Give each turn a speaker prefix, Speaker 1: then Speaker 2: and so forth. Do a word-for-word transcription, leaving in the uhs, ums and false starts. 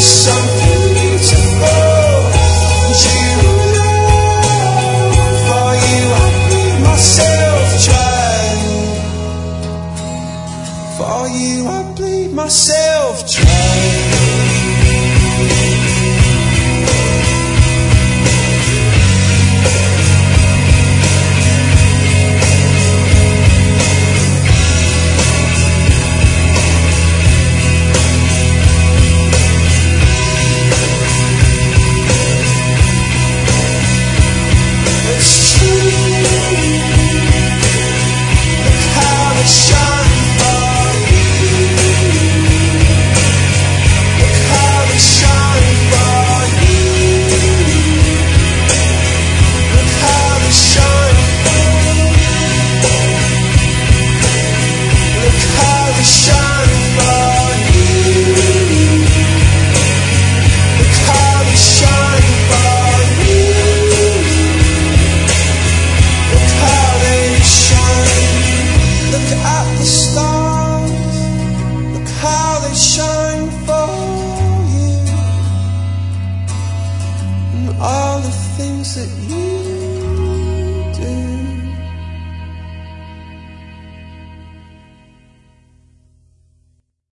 Speaker 1: Myself trying. It's true. Look how it shines for you. Look how it shines for you. Look how it shines for you. Look how it shines for you. Look how it shines for you. Look how they shine. Look at the stars. Look how they shine for you. And all the things that you